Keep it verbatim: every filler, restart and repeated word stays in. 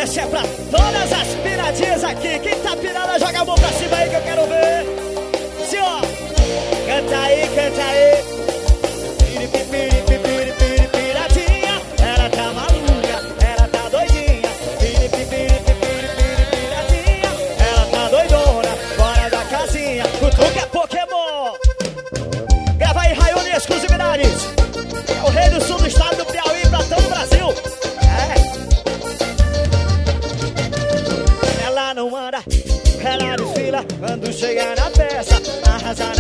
Essa é pra todas as piradinhas aqui. Quem tá pirada, joga a mão pra cima aí que eu quero ver. Sim, ó. Canta aí, canta aí. Piradinha, ela tá maluca, ela tá doidinha. Piradinha, ela tá doidona, fora da casinha. Cutuca Pokémon. Grava aí, Raione, exclusividades. É o rei do sul do estado do Piauí pra todo o Brasil. É. Ela não anda, ela desfila quando chega na festa. Arrasa